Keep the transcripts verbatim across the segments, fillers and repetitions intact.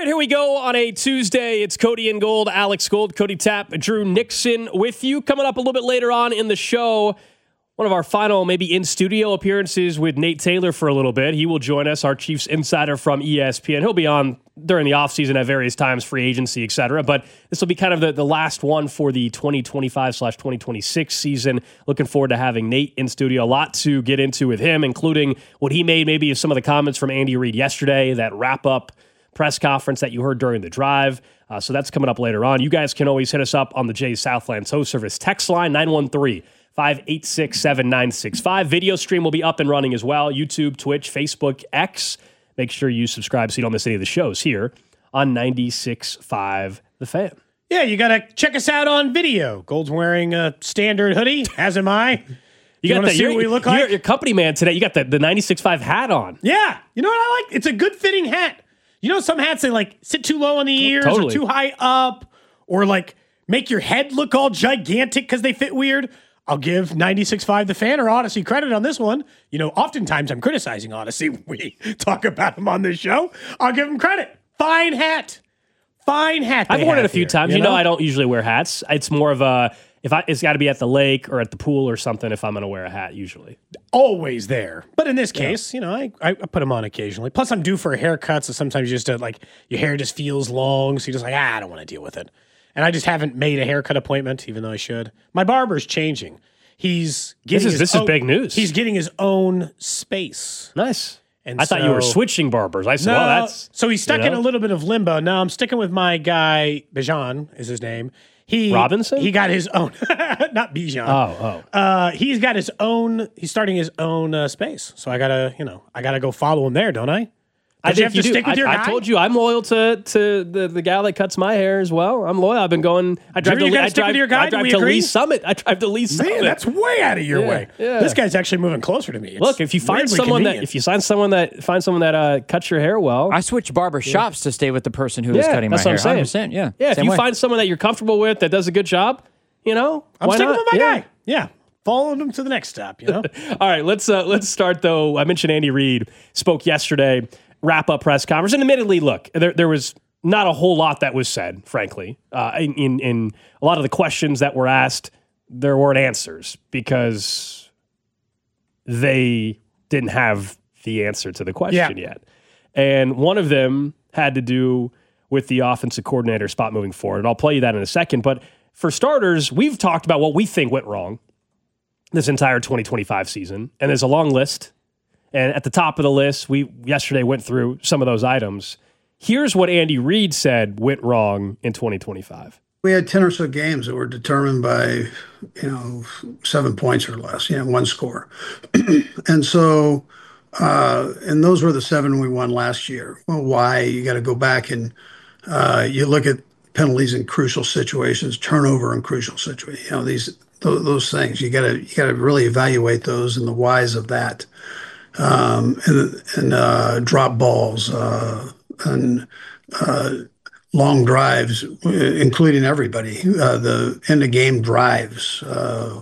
right, here we go on a Tuesday. It's Cody and Gold, Alex Gold, Cody Tapp, Drew Nixon with you. Coming up a little bit later on in the show, one of our final maybe in-studio appearances with Nate Taylor for a little bit. He will join us, our Chiefs insider from E S P N. He'll be on during the offseason at various times, free agency, et cetera. But this will be kind of the, the last one for the twenty twenty-five slash twenty twenty-six season. Looking forward to having Nate in studio. A lot to get into with him, including what he made maybe of some of the comments from Andy Reid yesterday, that wrap-up press conference that you heard during the drive. Uh, so that's coming up later on. You guys can always hit us up on the Jay Southland Tow Service text line, nine one three, five eight six, seven nine six five. Video stream will be up and running as well. YouTube, Twitch, Facebook, X. Make sure you subscribe so you don't miss any of the shows here on ninety-six point five The Fan. Yeah, you got to check us out on video. Gold's wearing a standard hoodie, as am I. You, you got want to see what we look like? You're your company man today. You got the, the ninety-six point five hat on. Yeah. You know what I like? It's a good fitting hat. You know, some hats, they like sit too low on the ears Totally. or too high up or like make your head look all gigantic because they fit weird. I'll give ninety-six point five The Fan or Odyssey credit on this one. You know, oftentimes I'm criticizing Odyssey when we talk about them on this show. I'll give them credit. Fine hat. Fine hat. I've worn it a few here, times. You know? you know, I don't usually wear hats. It's more of a, if I, it's got to be at the lake or at the pool or something if I'm going to wear a hat usually. Always there. But in this case, yeah. you know, I, I put them on occasionally. Plus, I'm due for a haircut, so sometimes you just uh, like your hair just feels long, so you're just like, ah, I don't want to deal with it. And I just haven't made a haircut appointment, even though I should. My barber's changing. He's getting this is his this own, is big news. He's getting his own space. Nice. And I thought so, you were switching barbers. I said, no, well, that's so he's stuck you know. in a little bit of limbo. No, I'm sticking with my guy. Bijan is his name. He Robinson. He got his own, not Bijan. Oh, oh. Uh, he's got his own. He's starting his own uh, space. So I gotta, you know, I gotta go follow him there, don't I? I Don't you have to do. stick with I, your I guy? told you I'm loyal to to the, the gal that cuts my hair as well. I'm loyal. I've been going. I drive Drew, to you gotta I stick drive, with your guy? I Do drive we to agree? Lee Summit. I drive to Lee Summit. Man, that's way out of your Yeah, way. yeah. This guy's actually moving closer to me. It's Look, if you find weirdly someone convenient. that if you find someone that find someone that uh, cuts your hair well, I switched barber shops to stay with the person who was yeah, cutting my that's hair. what I'm saying. one hundred percent, yeah. yeah. If Same you way. find someone that you're comfortable with that does a good job, you know, I'm why sticking not? with my yeah. guy. Yeah, following him to the next step. You know. All right, let's uh, let's start though. I mentioned Andy Reid spoke yesterday, wrap up press conference, and admittedly, look, there there was not a whole lot that was said, frankly. Uh, in, in in a lot of the questions that were asked, there weren't answers because they didn't have the answer to the question Yeah. yet. And one of them had to do with the offensive coordinator spot moving forward. And I'll play you that in a second. But for starters, we've talked about what we think went wrong this entire twenty twenty-five season. And there's a long list. And at the top of the list, we yesterday went through some of those items. Here's what Andy Reid said went wrong in twenty twenty-five. We had ten or so games that were determined by, you know, seven points or less, you know, one score. And so, uh, and those were the seven we won last year. Well, why? You got to go back and uh, you look at penalties in crucial situations, turnover in crucial situations, you know, these, those, those things. You got to, you got to really evaluate those and the whys of that. Um, and, and uh, drop balls, uh, and uh, long drives, including everybody, uh, the end of game drives uh,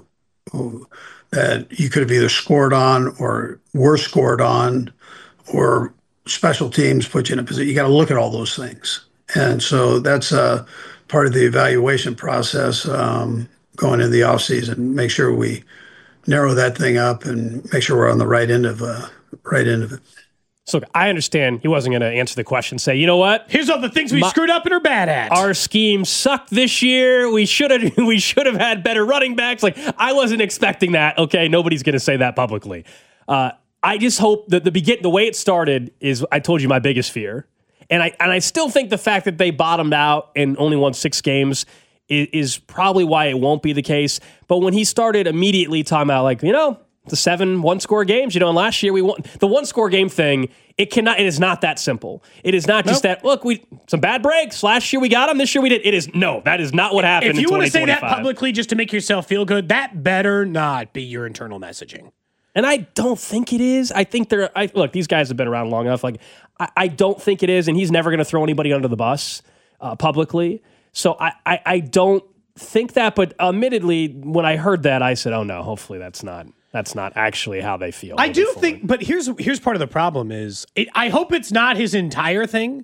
that you could have either scored on or were scored on, or special teams put you in a position. You got to look at all those things. And so that's uh, part of the evaluation process um, going into the offseason. Make sure we narrow that thing up and make sure we're on the right end of uh, right end of it. So look, I understand he wasn't going to answer the question, say, you know what? Here's all the things we My, screwed up and are bad at. Our scheme sucked this year. We should have we should have had better running backs. Like, I wasn't expecting that. Okay, nobody's going to say that publicly. Uh, I just hope that the begin the way it started is, I told you, my biggest fear. And I and I still think the fact that they bottomed out and only won six games is, is probably why it won't be the case. But when he started immediately talking about, like, you know, the seven one-score games, you know, and last year we won the one-score game thing. It cannot. It is not that simple. It is not just Nope. that. Look, we some bad breaks last year. We got them. This year we did. It is no. That is not what happened. If you in want to say that twenty twenty-five. publicly just to make yourself feel good, that better not be your internal messaging. And I don't think it is. I think they're. I look. These guys have been around long enough. Like, I, I don't think it is. And he's never going to throw anybody under the bus uh, publicly. So I, I, I don't think that. But admittedly, when I heard that, I said, "Oh no. Hopefully that's not." That's not actually how they feel. I do forward. think, but here's here's part of the problem is, it, I hope it's not his entire thing,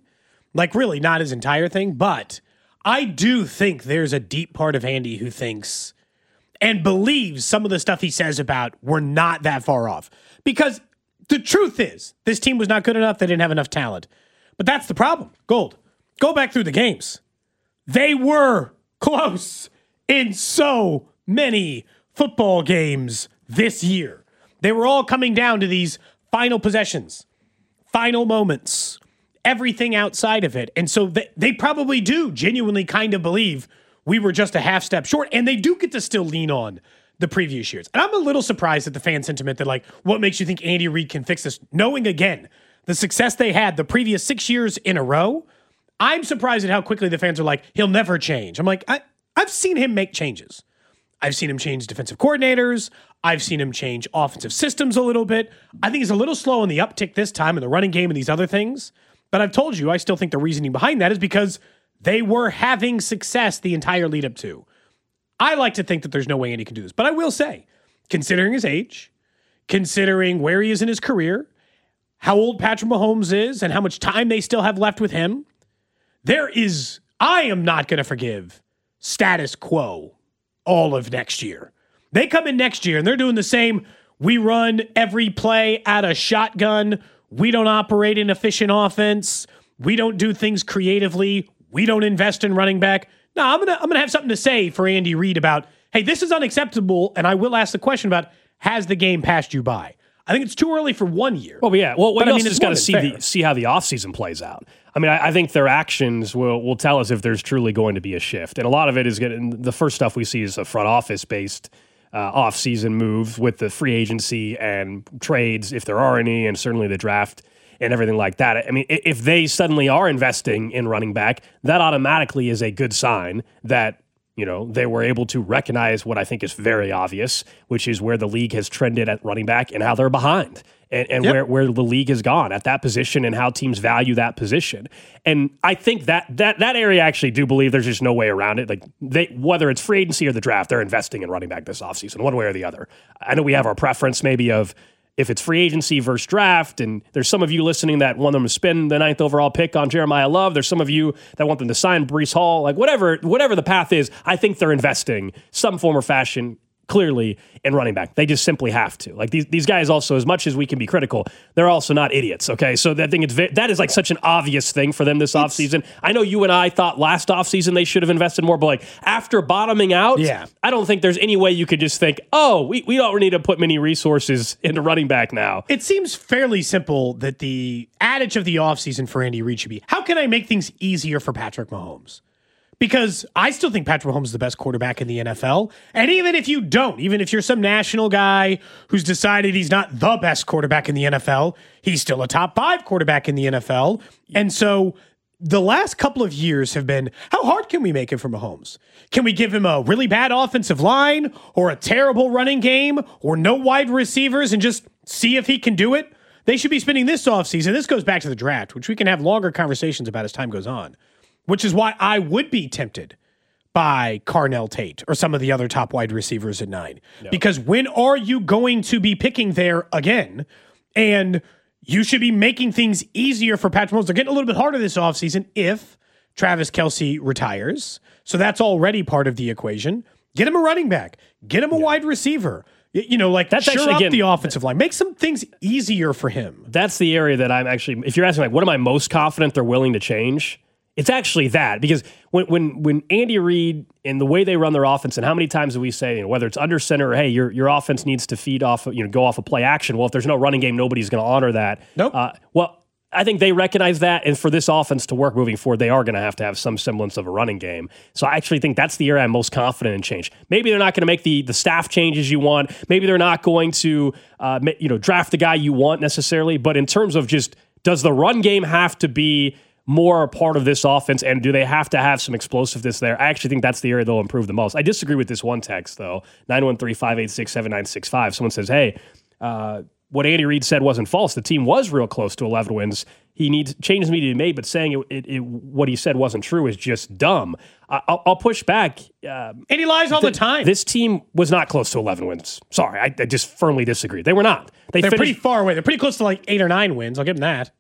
Like, really, not his entire thing. But I do think there's a deep part of Andy who thinks and believes some of the stuff he says about we're not that far off. Because the truth is, this team was not good enough. They didn't have enough talent. But that's the problem. Gold, go back through the games. They were close in so many football games this year. They were all coming down to these final possessions, final moments, everything outside of it. And so they, they probably do genuinely kind of believe we were just a half step short, and they do get to still lean on the previous years. And I'm a little surprised at the fan sentiment that, like, what makes you think Andy Reid can fix this? Knowing, again, the success they had the previous six years in a row, I'm surprised at how quickly the fans are like, he'll never change. I'm like, I, I've seen him make changes. I've seen him change defensive coordinators. I've seen him change offensive systems a little bit. I think he's a little slow on the uptick this time in the running game and these other things. But I've told you, I still think the reasoning behind that is because they were having success the entire lead up to. I like to think that there's no way Andy can do this. But I will say, considering his age, considering where he is in his career, how old Patrick Mahomes is, and how much time they still have left with him, there is, I am not going to forgive status quo all of next year. They come in next year and they're doing the same. We run every play out of shotgun. We don't operate an efficient offense. We don't do things creatively. We don't invest in running back. No, I'm gonna I'm gonna have something to say for Andy Reid about, hey, this is unacceptable, and I will ask the question about, has the game passed you by? I think it's too early for one year. Well, yeah. Well, we I also mean, just got to see the, see how the offseason plays out. I mean, I, I think their actions will will tell us if there's truly going to be a shift. And a lot of it is getting, the first stuff we see is a front office-based uh, offseason moves with the free agency and trades, if there are any, and certainly the draft and everything like that. I mean, if they suddenly are investing in running back, that automatically is a good sign that, you know, they were able to recognize what I think is very obvious, which is where the league has trended at running back and how they're behind, and, and yep. where, where the league has gone at that position and how teams value that position. And I think that that that area, I actually do believe there's just no way around it. Like, they, whether it's free agency or the draft, they're investing in running back this offseason, one way or the other. I know we have our preference maybe of if it's free agency versus draft, and there's some of you listening that want them to spend the ninth overall pick on Jeremiah Love. There's some of you that want them to sign Breece Hall. Like, whatever, whatever the path is, I think they're investing some form or fashion clearly in running back. They just simply have to. Like, these these guys also, as much as we can be critical, they're also not idiots, okay? So that thing, it's, that is like such an obvious thing for them this it's, offseason. I know you and I thought last offseason they should have invested more, but like after bottoming out, yeah. I don't think there's any way you could just think, oh, we, we don't need to put many resources into running back now. It seems fairly simple that the adage of the offseason for Andy Reid should be, how can I make things easier for Patrick Mahomes? Because I still think Patrick Mahomes is the best quarterback in the N F L. And even if you don't, even if you're some national guy who's decided he's not the best quarterback in the N F L, he's still a top five quarterback in the N F L. And so the last couple of years have been, how hard can we make it for Mahomes? Can we give him a really bad offensive line or a terrible running game or no wide receivers and just see if he can do it? They should be spending this offseason. This goes back to the draft, which we can have longer conversations about as time goes on. Which is why I would be tempted by Carnell Tate or some of the other top wide receivers at nine. No. Because when are you going to be picking there again? And you should be making things easier for Patrick Mahomes. They're getting a little bit harder this offseason if Travis Kelce retires. So that's already part of the equation. Get him a running back. Get him a yeah. wide receiver. You know, like, that's sure actually, up again, the offensive line. Make some things easier for him. That's the area that I'm actually, if you're asking, like, what am I most confident they're willing to change? It's actually that, because when when when Andy Reid and the way they run their offense, and how many times do we say, you know, whether it's under center or, hey, your your offense needs to feed off, you know, go off of play action. Well, if there's no running game, nobody's going to honor that. Nope. Uh, well, I think they recognize that, and for this offense to work moving forward, they are going to have to have some semblance of a running game. So I actually think that's the area I'm most confident in change. Maybe they're not going to make the the staff changes you want. Maybe they're not going to, uh, you know, draft the guy you want necessarily. But in terms of just, does the run game have to be more a part of this offense, and do they have to have some explosiveness there? I actually think that's the area they'll improve the most. I disagree with this one text, though. nine one three, five eight six, seven nine six five. Someone says, hey, uh, what Andy Reid said wasn't false. The team was real close to eleven wins. He needs changes need to be made, but saying it, it, it, what he said wasn't true is just dumb. I, I'll, I'll push back. Uh, and he lies all th- the time. This team was not close to eleven wins. Sorry, I, I just firmly disagree. They were not. They They're finished, pretty far away. They're pretty close to like eight or nine wins. I'll give them that. Uh,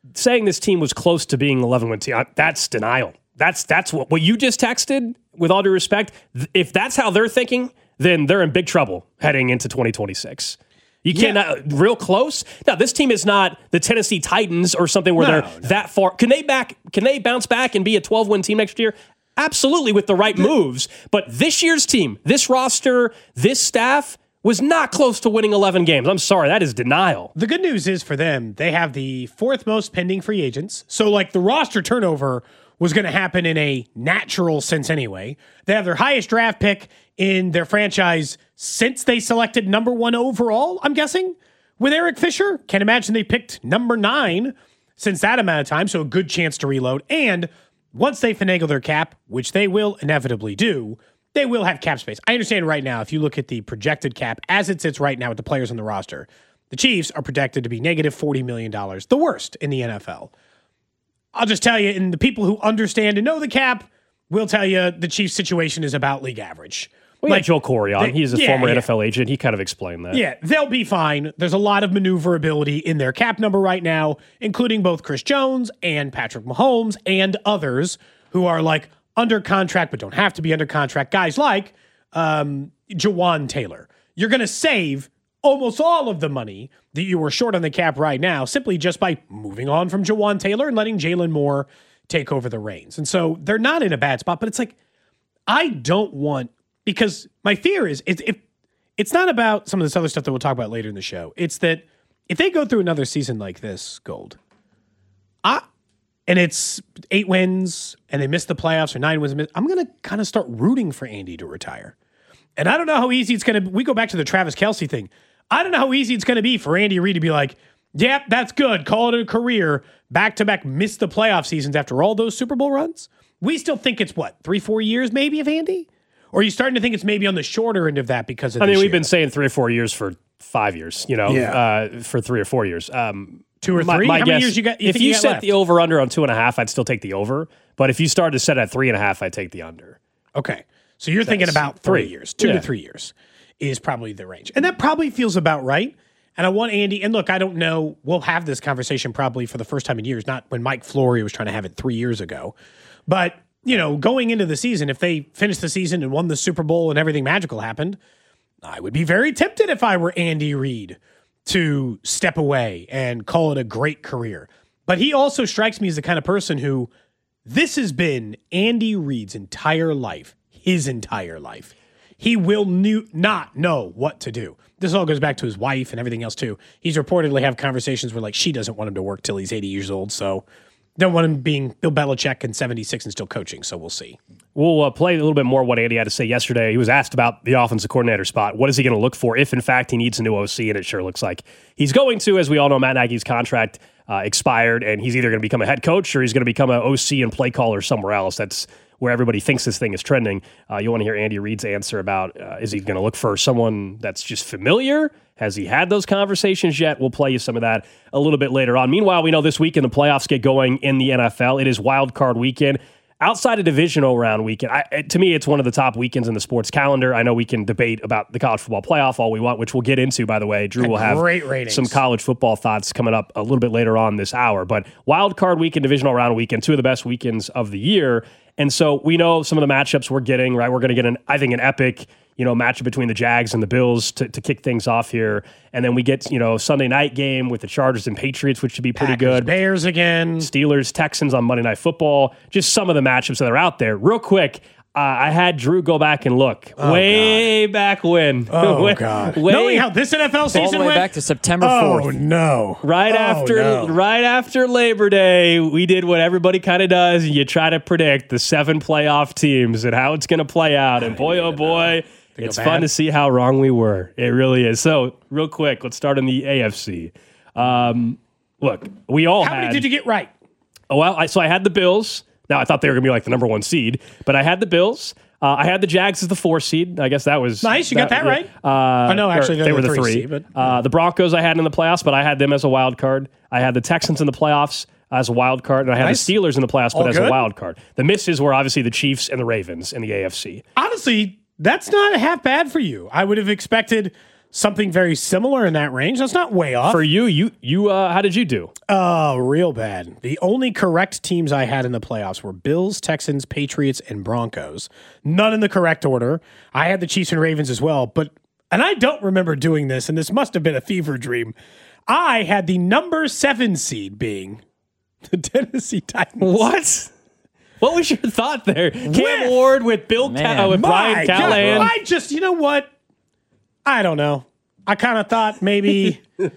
saying this team was close to being eleven win team, that's denial. That's that's what, what you just texted, with all due respect. If that's how they're thinking, then they're in big trouble heading into twenty twenty-six. You can't, yeah. uh, real close. Now, this team is not the Tennessee Titans or something where no, they're no. that far. Can they back? Can they bounce back and be a twelve win team next year? Absolutely, with the right moves. But this year's team, this roster, this staff was not close to winning eleven games. I'm sorry, that is denial. The good news is for them, they have the fourth most pending free agents. So, like, the roster turnover was going to happen in a natural sense anyway. They have their highest draft pick in their franchise since they selected number one overall, I'm guessing, with Eric Fisher. Can't imagine they picked number nine since that amount of time, so a good chance to reload. And once they finagle their cap, which they will inevitably do, they will have cap space. I understand right now, if you look at the projected cap as it sits right now with the players on the roster, the Chiefs are projected to be negative forty million dollars, the worst in the N F L. I'll just tell you, and the people who understand and know the cap will tell you the Chiefs' situation is about league average. We like had Joel Corey on. They, He's a yeah, former yeah. N F L agent. He kind of explained that. Yeah, they'll be fine. There's a lot of maneuverability in their cap number right now, including both Chris Jones and Patrick Mahomes and others who are like under contract but don't have to be under contract. Guys like um, Jawan Taylor. You're going to save almost all of the money that you were short on the cap right now simply just by moving on from Jawan Taylor and letting Jalen Moore take over the reins. And so they're not in a bad spot, but it's like, I don't want, because my fear is it's, if it's not about some of this other stuff that we'll talk about later in the show. It's that if they go through another season like this, Gold, I, and it's eight wins and they miss the playoffs or nine wins, I'm going to kind of start rooting for Andy to retire. And I don't know how easy it's going to, we go back to the Travis Kelce thing. I don't know how easy it's going to be for Andy Reid to be like, yep, that's good. Call it a career. Back-to-back miss the playoff seasons after all those Super Bowl runs. We still think it's what, three, four years maybe of Andy? Or are you starting to think it's maybe on the shorter end of that because of I mean, this we've year? been saying three or four years for five years, you know, Yeah. uh, for three or four years. Um, Two or my- three? my How many guess- years you got- you if think you you got set left? the over-under on two and a half, I'd still take the over. But if you started to set at three and a half, I'd take the under. Okay. So you're thinking That's about three three. years, two Yeah. to three years is probably the range. And that probably feels about right. And I want Andy, and look, I don't know, we'll have this conversation probably for the first time in years, not when Mike Flory was trying to have it three years ago. But, you know, going into the season, if they finished the season and won the Super Bowl and everything magical happened, I would be very tempted if I were Andy Reid to step away and call it a great career. But he also strikes me as the kind of person who, this has been Andy Reid's entire life, his entire life. He will knew, not know what to do. This all goes back to his wife and everything else too. He's reportedly have conversations where like she doesn't want him to work till he's eighty years old. So don't want him being Bill Belichick and seventy-six and still coaching. So we'll see. We'll uh, play a little bit more what Andy had to say yesterday. He was asked about the offensive coordinator spot. What is he going to look for if, in fact, he needs a new O C? And it sure looks like he's going to. As we all know, Matt Nagy's contract uh, expired, and he's either going to become a head coach or he's going to become an O C and play caller somewhere else. That's where everybody thinks this thing is trending. Uh, you want to hear Andy Reid's answer about uh, is he going to look for someone that's just familiar? Has he had those conversations yet? We'll play you some of that a little bit later on. Meanwhile, we know this weekend the playoffs get going in the N F L. It is wild card weekend. Outside of divisional round weekend, I, to me, it's one of the top weekends in the sports calendar. I know we can debate about the college football playoff all we want, which we'll get into, by the way. Drew will have Great ratings. some college football thoughts coming up a little bit later on this hour. But wild card weekend, divisional round weekend, two of the best weekends of the year. And so we know some of the matchups we're getting, right? We're going to get, an, I think, an epic you know, matchup between the Jags and the Bills to, to kick things off here. And then we get, you know, Sunday night game with the Chargers and Patriots, which should be pretty Packers, good. Bears again. Steelers, Texans on Monday Night Football. Just some of the matchups that are out there. Real quick, uh, I had Drew go back and look. Oh, way God. back when. Oh, way, God. Way, Knowing how this N F L season all the way went. back to September Oh, fourth. no. Right oh, after no. right after Labor Day, we did what everybody kind of does, and you try to predict the seven playoff teams and how it's going to play out. And boy, oh boy, it's fun to see how wrong we were. It really is. So, real quick, let's start in the A F C. Um, look, we all How had, many did you get right? Oh, well, I, so I had the Bills. Now, I thought they were going to be like the number one seed, but I had the Bills. Uh, I had the Jags as the four seed. I guess that was Nice, you got that right. Uh, Oh, no, actually, they they're were the the three three. seed, but- uh, the Broncos I had in the playoffs, but I had them as a wild card. I had the Texans in the playoffs as a wild card, and I had Nice. the Steelers in the playoffs, but All as good? a wild card. The misses were obviously the Chiefs and the Ravens in the A F C. Honestly, that's not half bad for you. I would have expected something very similar in that range. That's not way off. For you, you you uh, how did you do? Oh, real bad. The only correct teams I had in the playoffs were Bills, Texans, Patriots, and Broncos. None in the correct order. I had the Chiefs and Ravens as well, but and I don't remember doing this, and this must have been a fever dream. I had the number seven seed being the Tennessee Titans. What? What was your thought there? Cam With- Ward with Bill Ca- with Brian My Callahan. God, I just, you know what? I don't know. I kind of thought maybe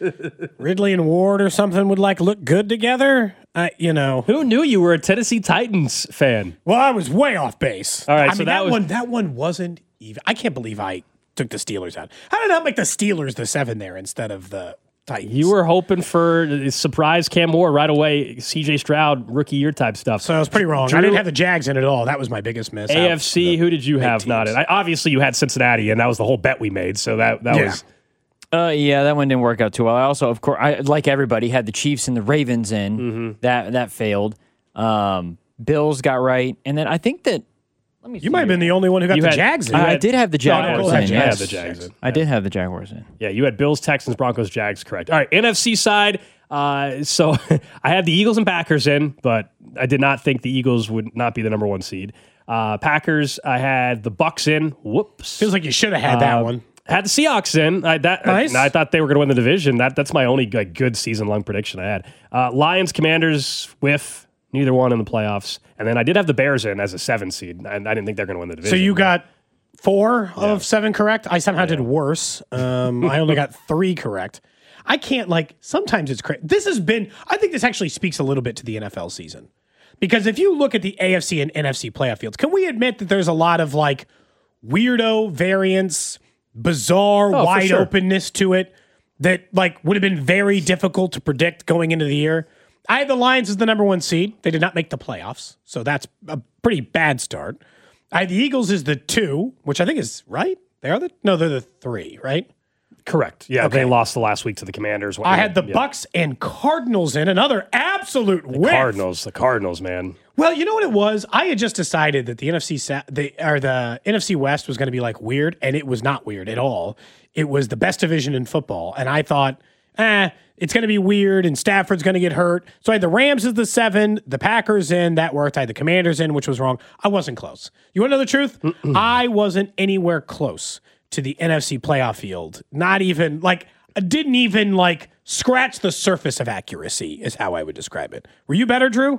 Ridley and Ward or something would like look good together. I, you know, Who knew you were a Tennessee Titans fan? well, I was way off base. All right, I so mean, that that, was- one, that one wasn't even. I can't believe I took the Steelers out. How did I not make the Steelers the seven there instead of the Titans? You were hoping for a surprise Cam Ward right away, C J Stroud rookie year type stuff. so I was pretty wrong. Drew- I didn't have the Jags in it at all. That was my biggest miss. A F C, who did you have teams. not in? I, obviously, you had Cincinnati, and that was the whole bet we made. So that that Yeah. was Uh, yeah, that one didn't work out too well. I also, of course, I like everybody had the Chiefs and the Ravens in. Mm-hmm. That that failed. Um, Bills got right, and then I think that. Let me. You might have been the only one who got You the had- Jags in. you I, I had- did have the No, no, Jaguars Cole had in. Jags. yeah, Yes. the Jags. in. I did have the Jaguars in. Yeah, you had Bills, Texans, Broncos, Jags. Correct. All right, N F C side. Uh, so I had the Eagles and Packers in, but I did not think the Eagles would not be the number one seed. Uh, Packers, I had the Bucks in. Whoops. Feels like you should have had that Uh, one. Had the Seahawks in. I, that, Nice. I, I thought they were going to win the division. That That's my only like, good season-long prediction I had. Uh, Lions, Commanders, whiff. Neither one in the playoffs. And then I did have the Bears in as a seven seed, and I didn't think they're going to win the division. So you got four of seven correct. I somehow did worse. Um, I only got three correct. I can't like. Sometimes it's crazy. This has been. I think this actually speaks a little bit to the N F L season, because if you look at the A F C and N F C playoff fields, can we admit that there's a lot of like weirdo variance, bizarre Oh, for wide sure. openness to it that like would have been very difficult to predict going into the year. I had the Lions as the number one seed. They did not make the playoffs, so that's a pretty bad start. I had the Eagles as the two, which I think is right. They are the no, they're the three, right? Correct. Yeah, Okay. they lost the last week to the Commanders. I had the Yeah. Bucks and Cardinals in another absolute whiff. Cardinals. The Cardinals, man. Well, you know what it was? I had just decided that the N F C sa- the or the N F C West was going to be like weird, and it was not weird at all. It was the best division in football, and I thought, eh, it's going to be weird, and Stafford's going to get hurt. So I had the Rams as the seven, the Packers in, that worked. I had the Commanders in, which was wrong. I wasn't close. You want to know the truth? I wasn't anywhere close to the N F C playoff field. Not even like I didn't even like scratch the surface of accuracy is how I would describe it. Were you better, Drew?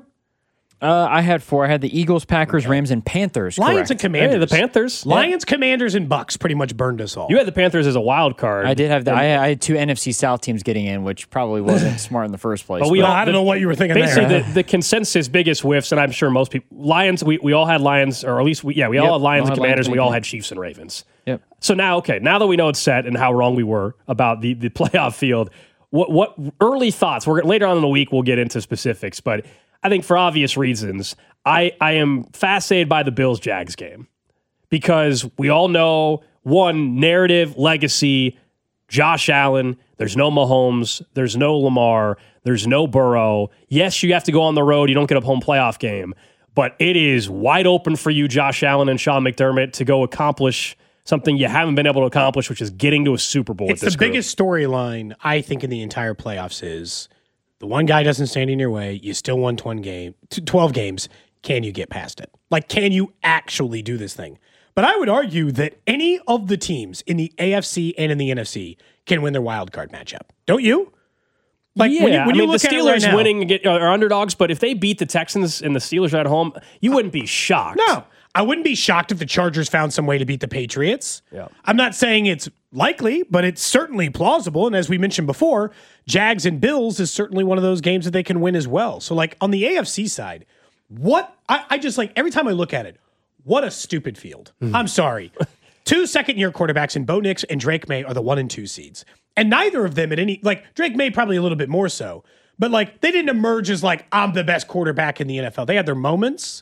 Uh, I had four. I had the Eagles, Packers, Rams, and Panthers. Lions correct. and Commanders. Hey, the Panthers. Lions, Commanders, and Bucks pretty much burned us all. You had the Panthers as a wild card. I did have the. I, I had two N F C South teams getting in, which probably wasn't smart in the first place. But we Well, all- I don't know what you were thinking Basically, there. the, the consensus biggest whiffs, and I'm sure most people, Lions, we, we all had Lions, or at least, we, yeah, we all Yep, had Lions all and had Lions Commanders, and we and all Commanders. had Chiefs and Ravens. Yep. So now, okay, now that we know it's set and how wrong we were about the, the playoff field, what what early thoughts? We're later on in the week we'll get into specifics, but I think for obvious reasons, I I am fascinated by the Bills Jags game because we all know one narrative legacy. Josh Allen. There's no Mahomes. There's no Lamar. There's no Burrow. Yes, you have to go on the road. You don't get a home playoff game, but it is wide open for you, Josh Allen and Sean McDermott, to go accomplish something you haven't been able to accomplish, which is getting to a Super Bowl. it's with this the group. biggest storyline, I think, in the entire playoffs is the one guy doesn't stand in your way. You still won twelve, game, twelve games. Can you get past it? Like, can you actually do this thing? But I would argue that any of the teams in the A F C and in the N F C can win their wild card matchup. Don't you? Like yeah, when you, when I you mean, the look at it Steelers right now- winning get, are underdogs, but if they beat the Texans and the Steelers are at home, you wouldn't be shocked. No, I wouldn't be shocked if the Chargers found some way to beat the Patriots. Yeah. I'm not saying it's likely, but it's certainly plausible. And as we mentioned before, Jags and Bills is certainly one of those games that they can win as well. So, like on the A F C side, what I, I just like every time I look at it, what a stupid field. I'm sorry. Two second year quarterbacks in Bo Nix and Drake May are the one and two seeds. And neither of them at any, like Drake May probably a little bit more so, but like they didn't emerge as like, I'm the best quarterback in the N F L. They had their moments.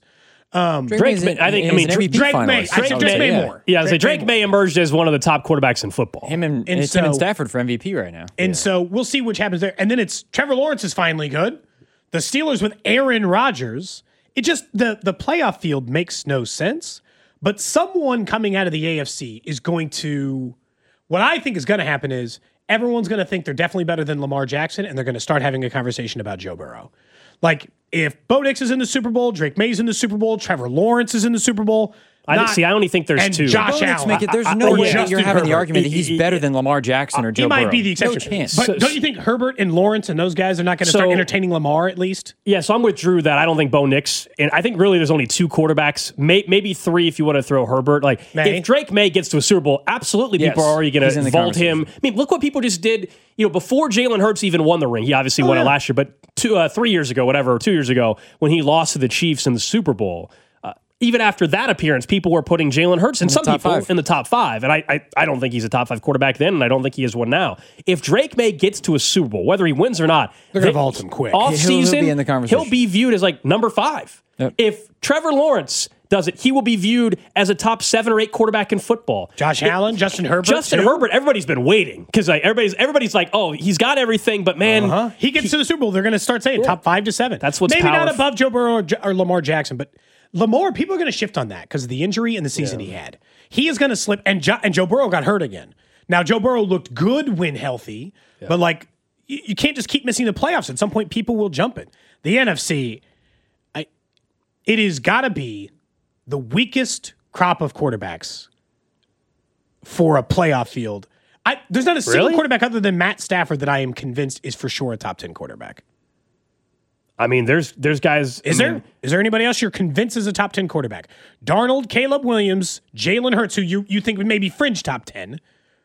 Drake May- I think- I mean, Drake, Drake May- I think Drake May more. Yeah, I was Drake say Drake May May emerged as one of the top quarterbacks in football. Him and, And it's him and so- Stafford for M V P right now. And so we'll see which happens there. And then it's Trevor Lawrence is finally good. The Steelers with Aaron Rodgers. It just the the playoff field makes no sense. But someone coming out of the A F C is going to What I think is going to happen is everyone's going to think they're definitely better than Lamar Jackson, and they're going to start having a conversation about Joe Burrow. Like, if Bo Nix is in the Super Bowl, Drake May's in the Super Bowl, Trevor Lawrence is in the Super Bowl. I not, see. I only think there's and two. Josh Bo Nix Allen. make it, there's I- no I- way that Justin you're having Herbert. the argument that He- he's he- better than Lamar Jackson or Joe He might Burrow. be the exception. No chance. But So- don't you think Herbert and Lawrence and those guys are not going to So- start entertaining Lamar at least? Yeah, so I'm with Drew that I don't think Bo Nix, and I think really there's only two quarterbacks, may, maybe three if you want to throw Herbert. Like, May. if Drake May gets to a Super Bowl, absolutely Yes, people are already going he's in to the vault him. conversation. I mean, look what people just did, you know, before Jalen Hurts even won the ring. He obviously won it yeah. last year, but two, uh, three years ago, whatever, or two years ago, when he lost to the Chiefs in the Super Bowl, uh, even after that appearance, people were putting Jalen Hurts and some top people five. in the top five. And I, I, I don't think he's a top five quarterback then, and I don't think he is one now. If Drake May gets to a Super Bowl, whether he wins or not, They're gonna they- vault him quick. Off He'll- he'll season, be in the conversation. he'll be viewed as like number five. Yep. If Trevor Lawrence does it, he will be viewed as a top seven or eight quarterback in football. Josh Allen, Justin Herbert. Justin too? Herbert, everybody's been waiting because like everybody's everybody's like, oh, he's got everything, but man, Huh? He gets to the Super Bowl, they're going to start saying top five to seven. That's what's maybe not powerful. above Joe Burrow or, J- or Lamar Jackson, but Lamar, people are going to shift on that because of the injury and the season he had. He is going to slip, and jo- and Joe Burrow got hurt again. Now Joe Burrow looked good when healthy, but like you, you can't just keep missing the playoffs. At some point, people will jump it. The N F C, I, it has got to be the weakest crop of quarterbacks for a playoff field. I, there's not a single Really? quarterback other than Matt Stafford that I am convinced is for sure a top ten quarterback. I mean, there's there's guys. Is I there? mean, Is there anybody else you're convinced is a top ten quarterback? Darnold, Caleb Williams, Jalen Hurts, who you, you think would maybe fringe top ten.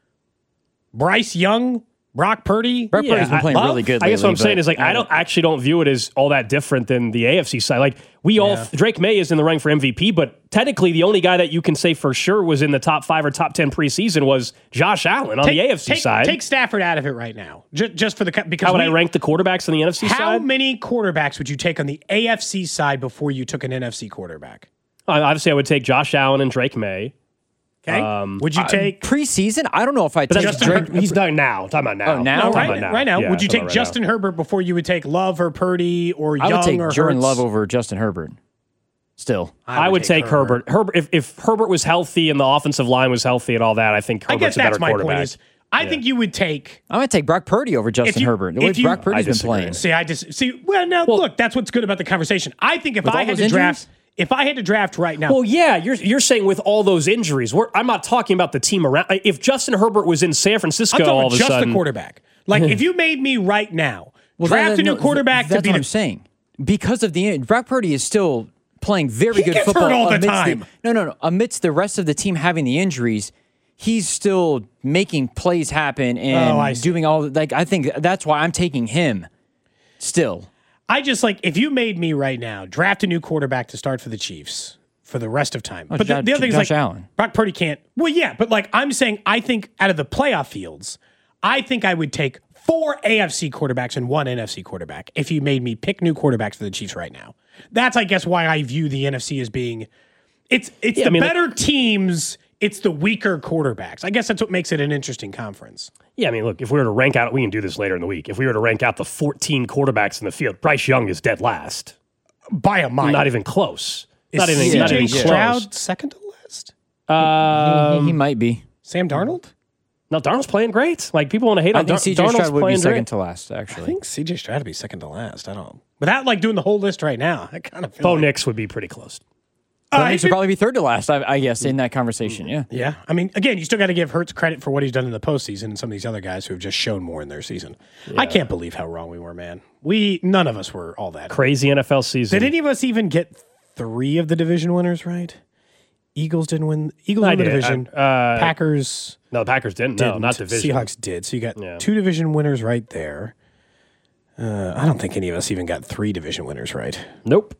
Bryce Young, Brock Purdy. Brock Yeah, Purdy's been I- playing Love? really good. I guess what I'm lately, saying but- is like I don't actually don't view it as all that different than the A F C side. Like we all Drake May is in the running for M V P, but technically the only guy that you can say for sure was in the top five or top ten preseason was Josh Allen on the A F C take, side. Take Stafford out of it right now, just, just for the co- because How would we- I rank the quarterbacks on the N F C How side? many quarterbacks would you take on the A F C side before you took an N F C quarterback? Uh, Obviously, I would take Josh Allen and Drake May. Okay, Um, would you take preseason. I don't know if I But take that's Justin Drake. Her- he's not now. I'm talking about now. Oh, now? I'm no, talking right, about now. right now? Yeah, would you I'm talking take about right Justin now. Herbert before you would take Love or Purdy or I Young would take or Jordan Hurts? Love over Justin Herbert. Still, I would, take Herbert. Herbert, if, if Herbert was healthy and the offensive line was healthy and all that, I think I Herbert's guess a better that's my quarterback. point. Is I think you would take. I'm going to take Brock Purdy over Justin you- Herbert. The way if you- Brock Purdy's I been disagree. playing. See, I just see. Well, now look, that's what's good about the conversation. I think if With I all had those to draft, injuries? if I had to draft right now, Well, yeah, you're you're saying with all those injuries, we're, I'm not talking about the team around. If Justin Herbert was in San Francisco I'm talking all about of a just sudden, the quarterback. Like if you made me right now Well, draft that- a new no, quarterback That's to be what the I'm saying. Because of the Brock Purdy is still playing very He good gets football hurt all the amidst time. no, no, no. Amidst the rest of the team having the injuries, he's still making plays happen and Oh, I see. doing all like I think that's why I'm taking him still. I just like if you made me right now draft a new quarterback to start for the Chiefs for the rest of time. but the, Josh- the other thing is Josh like Allen. Brock Purdy can't. Well, yeah, but like I'm saying, I think out of the playoff fields, I think I would take four A F C quarterbacks and one N F C quarterback if you made me pick new quarterbacks for the Chiefs right now. That's I guess why I view the N F C as being it's it's Yeah, the I mean, better teams. It's the weaker quarterbacks. I guess that's what makes it an interesting conference. yeah, I mean, look, if we were to rank out, we can do this later in the week. If we were to rank out the fourteen quarterbacks in the field, Bryce Young is dead last. By a mile. Not even close. Is not even, C not J even Stroud close. second to last? Um, he, he might be. Sam Darnold? no, Darnold's playing great. Like people want to hate I on Dar- think C J Darnold's Stroud would be playing second great. to last. I Actually, think C J Stroud would be second to last. I don't. Without like doing the whole list right now, I kind of feel Bo like, Nix would be pretty close. Uh, He if should it- probably be third to last. I, I guess in that conversation. Yeah. yeah, I mean, again, you still got to give Hurts credit for what he's done in the postseason, and some of these other guys who have just shown more in their season. I can't believe how wrong we were, man. We none of us were all that. Crazy N F L season. Did any of us even get three of the division winners right? Eagles didn't win. Eagles I won the did. division. Uh, Packers no, the Packers didn't. didn't. No, not division. Seahawks did. So you got Yeah. two division winners right there. Uh, I don't think any of us even got three division winners right. Nope.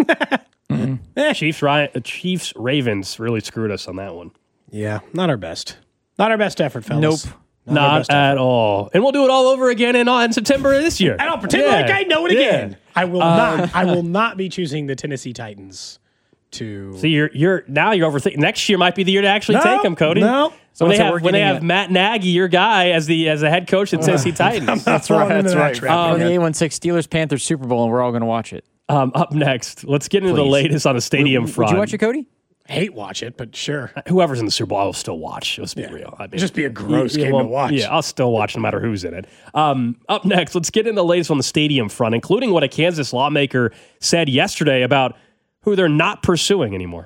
Eh, Chiefs, Ryan, uh, Chiefs, Ravens really screwed us on that one. Yeah, not our best. Not our best effort, fellas. Nope. our Not best at all. And we'll do it all over again in, in September of this year. I don't pretend Yeah. like I know it Yeah. again. I will not. I will not be choosing the Tennessee Titans to. So you're you're now you're overthinking. Next year might be the year to actually No, take them, Cody. no. So when they it's a have we're when they getting have a- Matt Nagy, your guy, as the as the head coach at Tennessee Titans. That's right. That's right. Trap On the again. eight one six Steelers Panthers Super Bowl, and we're all going to watch it. Um, up next, let's get into the Please. latest on the stadium Would front. you watch it, Cody? hate watch it, but sure. Whoever's in the Super Bowl, I'll still watch. Let's be Yeah. real. I mean, It'd just be a gross yeah, game well, to watch. Yeah, I'll still watch no matter who's in it. Um, up next, let's get into the latest on the stadium front, including what a Kansas lawmaker said yesterday about who they're not pursuing anymore.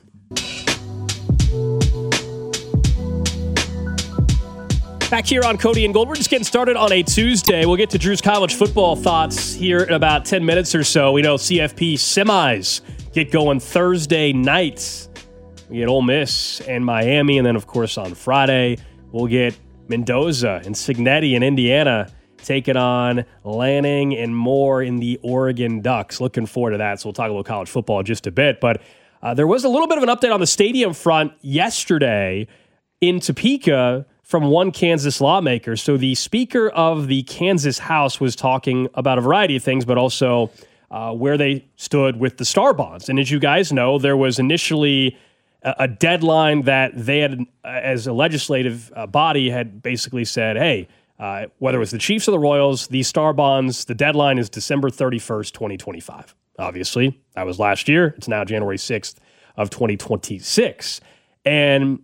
Back here on Cody and Gold, we're just getting started on a Tuesday. We'll get to Drew's college football thoughts here in about ten minutes or so. We know C F P semis get going Thursday nights. We get Ole Miss and Miami, and then, of course, on Friday, we'll get Mendoza and Signetti in Indiana taking on Lanning and Moore in the Oregon Ducks. Looking forward to that, so we'll talk about college football in just a bit. But uh, there was a little bit of an update on the stadium front yesterday in Topeka from one Kansas lawmaker. So the Speaker of the Kansas House was talking about a variety of things, but also uh, where they stood with the Star Bonds. And as you guys know, there was initially a, a deadline that they had, uh, as a legislative uh, body, had basically said, hey, uh, whether it was the Chiefs or the Royals, these Star Bonds, the deadline is December thirty-first, twenty twenty-five. Obviously, that was last year. It's now January sixth of twenty twenty-six. And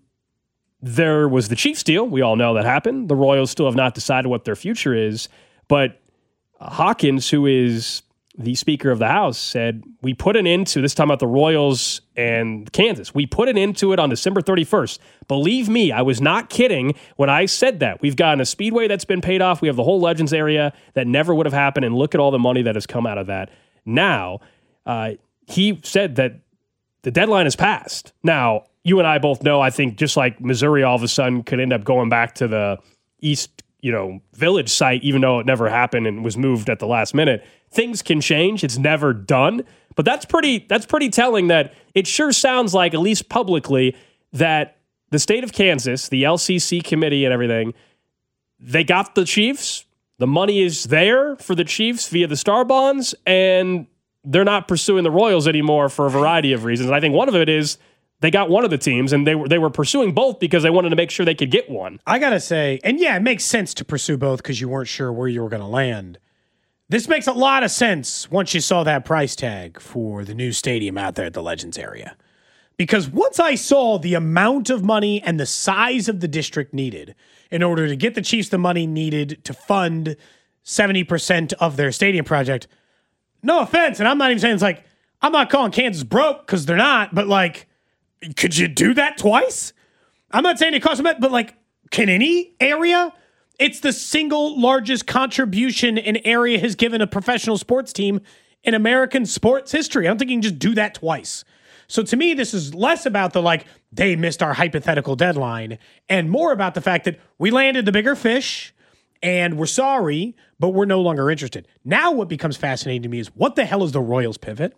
there was the Chiefs deal. We all know that happened. The Royals still have not decided what their future is. But uh, Hawkins, who is the Speaker of the House, said, we put an end to, this time about the Royals and Kansas, we put an end to it on December thirty-first. Believe me, I was not kidding when I said that. We've gotten a speedway that's been paid off. We have the whole Legends area that never would have happened. And look at all the money that has come out of that. Now, uh, he said that the deadline is passed. Now, you and I both know, I think, just like Missouri all of a sudden could end up going back to the East, you know, Village site, even though it never happened and was moved at the last minute. Things can change. It's never done. But that's pretty that's pretty telling that it sure sounds like, at least publicly, that the state of Kansas, the L C C committee and everything, they got the Chiefs. The money is there for the Chiefs via the Star Bonds, and they're not pursuing the Royals anymore for a variety of reasons. And I think one of it is they got one of the teams, and they were they were pursuing both because they wanted to make sure they could get one. I got to say, and yeah, it makes sense to pursue both because you weren't sure where you were going to land. This makes a lot of sense once you saw that price tag for the new stadium out there at the Legends area. Because once I saw the amount of money and the size of the district needed in order to get the Chiefs the money needed to fund seventy percent of their stadium project, no offense, and I'm not even saying it's like, I'm not calling Kansas broke because they're not, but like, could you do that twice? I'm not saying it costs them, but like, can any area? It's the single largest contribution an area has given a professional sports team in American sports history. I don't think you can just do that twice. So to me, this is less about the like, they missed our hypothetical deadline and more about the fact that we landed the bigger fish and we're sorry, but we're no longer interested. Now what becomes fascinating to me is what the hell is the Royals pivot?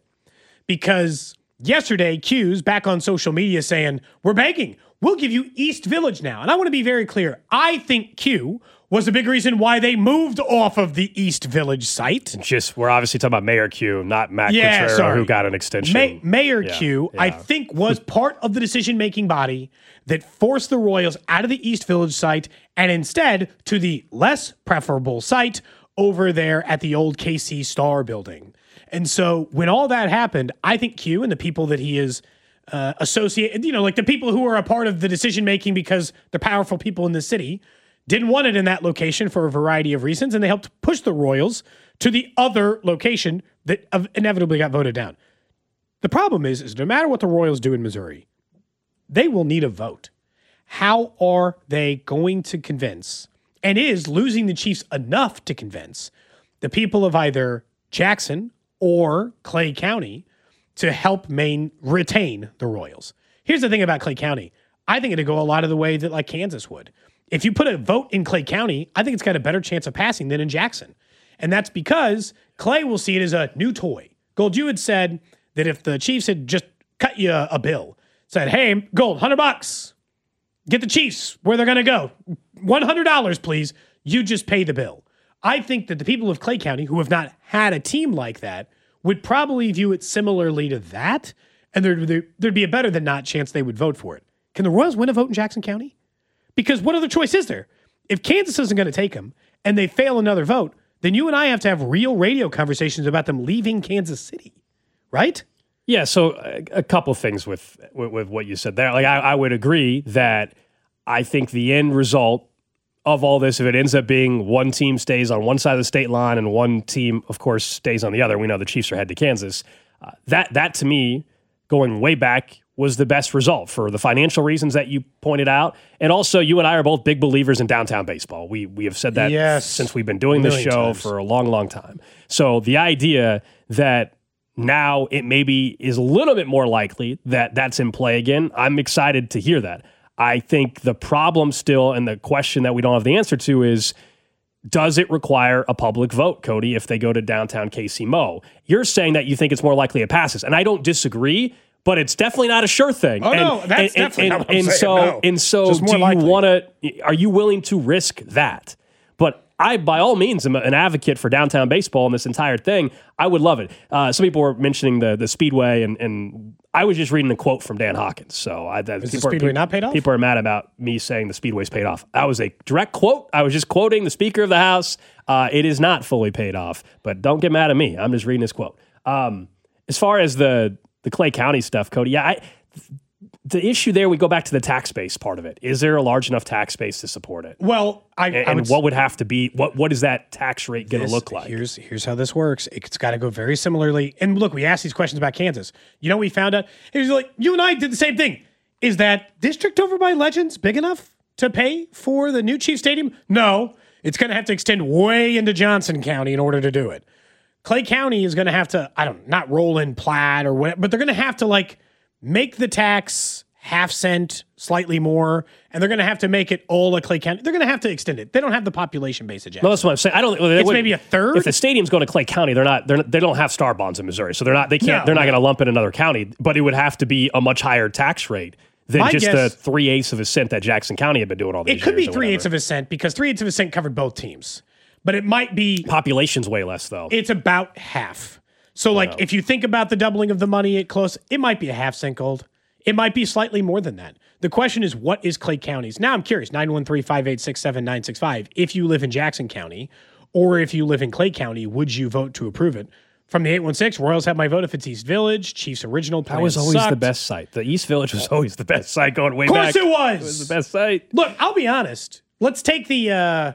Because yesterday, Q's back on social media saying, we're begging. We'll give you East Village now. And I want to be very clear. I think Q was a big reason why they moved off of the East Village site. Just, we're obviously talking about Mayor Q, not Matt Yeah, Quatrero, sorry. who got an extension. Ma- Mayor Yeah, Q, yeah. I think, was part of the decision-making body that forced the Royals out of the East Village site and instead to the less preferable site over there at the old K C Star building. And so when all that happened, I think Q and the people that he is uh, associated, you know, like the people who are a part of the decision-making because they're powerful people in the city, didn't want it in that location for a variety of reasons, and they helped push the Royals to the other location that inevitably got voted down. The problem is, is no matter what the Royals do in Missouri, they will need a vote. How are they going to convince, and is losing the Chiefs enough to convince, the people of either Jackson or Clay County to help main retain the Royals? Here's the thing about Clay County. I think it'd go a lot of the way that like Kansas would. If you put a vote in Clay County, I think it's got a better chance of passing than in Jackson. And that's because Clay will see it as a new toy. Gold, you had said that if the Chiefs had just cut you a, a bill, said, hey, Gold, one hundred bucks, get the Chiefs where they're going to go. one hundred dollars, please. You just pay the bill. I think that the people of Clay County who have not had a team like that would probably view it similarly to that, and there'd, there, there'd be a better than not chance they would vote for it. Can the Royals win a vote in Jackson County? Because what other choice is there? If Kansas isn't going to take them and they fail another vote, then you and I have to have real radio conversations about them leaving Kansas City, right? Yeah, so a, a couple things with, with with what you said there. Like I, I would agree that I think the end result of all this, if it ends up being one team stays on one side of the state line and one team, of course, stays on the other. We know the Chiefs are head to Kansas. Uh, that that to me, going way back, was the best result for the financial reasons that you pointed out, and also you and I are both big believers in downtown baseball. We we have said that yes. since we've been doing this show times. for a long, long time. So the idea that now it maybe is a little bit more likely that that's in play again, I'm excited to hear that. I think the problem still, and the question that we don't have the answer to, is does it require a public vote, Cody, if they go to downtown K C M O? You're saying that you think it's more likely it passes, and I don't disagree, but it's definitely not a sure thing. Oh, and, no, that's and, definitely and, not what I'm and saying, so, no. And so, Just more do you likely. want to, are you willing to risk that? But I, by all means, am an advocate for downtown baseball and this entire thing. I would love it. Uh, some people were mentioning the the Speedway, and, and I was just reading a quote from Dan Hawkins. So I, that, Is the people are- Speedway people- not paid off? People are mad about me saying the Speedway's paid off. That was a direct quote. I was just quoting the Speaker of the House. Uh, it is not fully paid off, but don't get mad at me. I'm just reading this quote. Um, as far as the the Clay County stuff, Cody, yeah, I, the issue there, we go back to the tax base part of it. Is there a large enough tax base to support it? Well, I, And, I and would what would have to be, what what is that tax rate going to This- look like? Here's here's how this works. It's got to go very similarly. And look, we asked these questions about Kansas. You know, what we found out. It was like you and I did the same thing. Is that district over by Legends big enough to pay for the new Chief Stadium? No, it's going to have to extend way into Johnson County in order to do it. Clay County is going to have to, I don't know, not roll in Platt or whatever, but they're going to have to like make the tax half cent, slightly more, and they're going to have to make it all a Clay County. They're going to have to extend it. They don't have the population base of Jackson. No, that's what I'm saying. I don't. They It's wouldn't- maybe a third? If the stadium's going to Clay County, they're not. They're, they don't have star bonds in Missouri, so they're not. They can't. No, they're not no. going to lump in another county. But it would have to be a much higher tax rate than My just guess- the three eighths of a cent that Jackson County had been doing all these It could years. be or three eighths whatever. of a cent because three eighths of a cent covered both teams. But it might be, Population's way less though. it's about half. So, like, if you think about the doubling of the money at close, it might be a half cent gold. It might be slightly more than that. The question is, what is Clay County's? Now, I'm curious, nine one three, five eight six, seven nine six five. If you live in Jackson County or if you live in Clay County, would you vote to approve it? From the eight one six, Royals have my vote if it's East Village. Chiefs original plan that was always sucked. the best site. The East Village was always the best site going way Of course back. it was. It was the best site. Look, I'll be honest. Let's take the uh,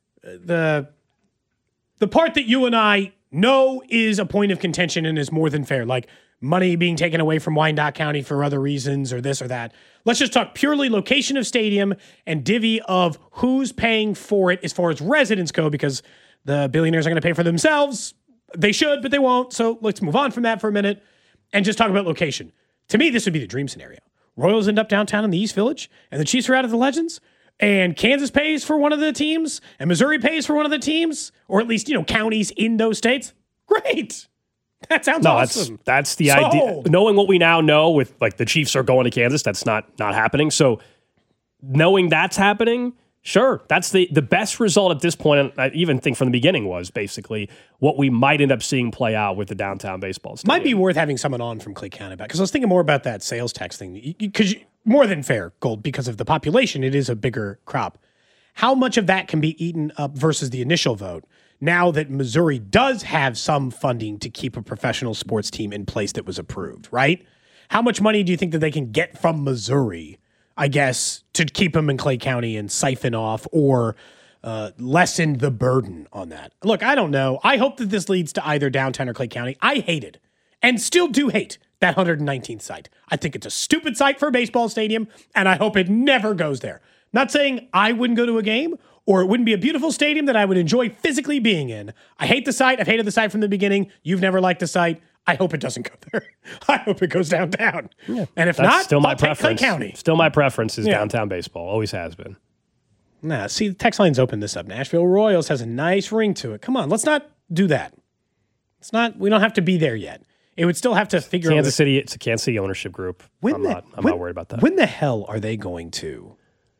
the the part that you and I know is a point of contention and is more than fair, like money being taken away from Wyandotte County for other reasons or this or that. Let's just talk purely location of stadium and divvy of who's paying for it as far as residents go, because the billionaires are going to pay for themselves. They should, but they won't. So let's move on from that for a minute and just talk about location. To me, this would be the dream scenario. Royals end up downtown in the East Village, and the Chiefs are out of the Legends, and Kansas pays for one of the teams, and Missouri pays for one of the teams, or at least, you know, counties in those states. Great. That sounds No, awesome. that's that's the Sold. idea. Knowing what we now know with like the Chiefs are going to Kansas, that's not not happening. So knowing that's happening, sure, that's the the best result at this point. And I even think from the beginning was basically what we might end up seeing play out with the downtown baseball stadium. Might be worth having someone on from Clay County about, because I was thinking more about that sales tax thing. Because more than fair, Gold, because of the population, it is a bigger crop. How much of that can be eaten up versus the initial vote? Now that Missouri does have some funding to keep a professional sports team in place that was approved, right? How much money do you think that they can get from Missouri, I guess, to keep them in Clay County and siphon off or uh, lessen the burden on that? Look, I don't know. I hope that this leads to either downtown or Clay County. I hated and still do hate that one hundred nineteenth site. I think it's a stupid site for a baseball stadium, and I hope it never goes there. Not saying I wouldn't go to a game or it wouldn't be a beautiful stadium that I would enjoy physically being in. I hate the site. I've hated the site from the beginning. You've never liked the site. I hope it doesn't go there. I hope it goes downtown. Yeah, and if That's not, still my I'll take Clay preference. County. Still my preference is Yeah. downtown baseball. Always has been. Nah, see, the text line's open this up. Nashville Royals has a nice ring to it. Come on, let's not do that. It's not. We don't have to be there yet. It would still have to figure out. Kansas City, it's a Kansas City ownership group. When I'm the- not. I'm when- not worried about that. When the hell are they going to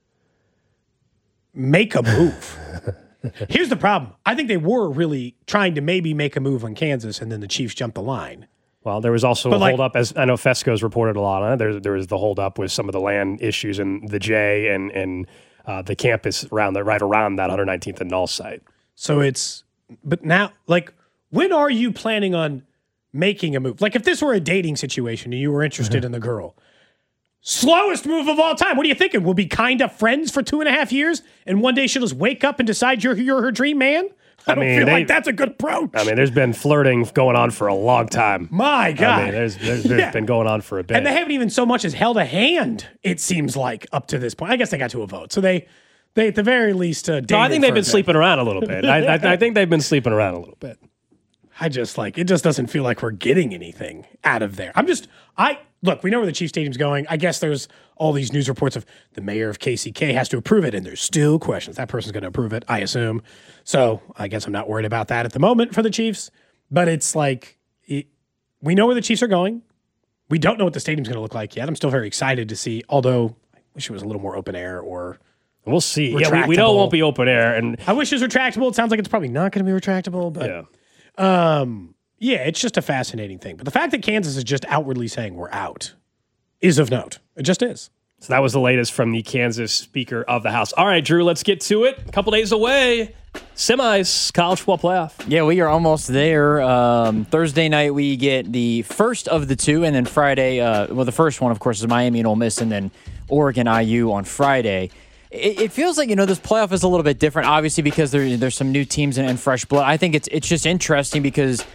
make a move? Here's the problem. I think they were really trying to maybe make a move on Kansas, and then the Chiefs jumped the line. Well, there was also But a like- hold up, as I know Fesco's reported a lot on it. There, there was the hold up with some of the land issues in the J and and uh, the campus around the right around that one hundred nineteenth and Null site. So it's, but now, like, when are you planning on making a move. Like if this were a dating situation and you were interested in the girl, slowest move of all time. What are you thinking? We'll be kind of friends for two and a half years, and one day she'll just wake up and decide you're you're her dream man? I, I don't mean, feel they, like that's a good approach. I mean, there's been flirting going on for a long time. My God. I mean, there's, there's, there's yeah. been going on for a bit. And they haven't even so much as held a hand, it seems like, up to this point. I guess they got to a vote. So they, they at the very least, uh, no, I think they've been sleeping around a little bit. I, I, I think they've been sleeping around a little bit. I just like, it just doesn't feel like we're getting anything out of there. I'm just, I, look, we know where the Chiefs Stadium's going. I guess there's all these news reports of the mayor of K C K has to approve it, and there's still questions. That person's going to approve it, I assume. So I guess I'm not worried about that at the moment for the Chiefs. But it's like, it, we know where the Chiefs are going. We don't know what the stadium's going to look like yet. I'm still very excited to see, although I wish it was a little more open air or we'll see. Yeah, we, we know it won't be open air. And I wish it was retractable. It sounds like it's probably not going to be retractable. But yeah. Um, yeah, it's just a fascinating thing. But the fact that Kansas is just outwardly saying we're out is of note. It just is. So that was the latest from the Kansas Speaker of the House. All right, Drew, let's get to it. A couple days away. Semis, college football playoff. Yeah, we are almost there. Um, Thursday night, we get the first of the two, and then Friday, uh, well, the first one, of course, is Miami and Ole Miss, and then Oregon I U on Friday. It, it feels like, you know, this playoff is a little bit different, obviously, because there, there's some new teams and, and fresh blood. I think it's it's just interesting because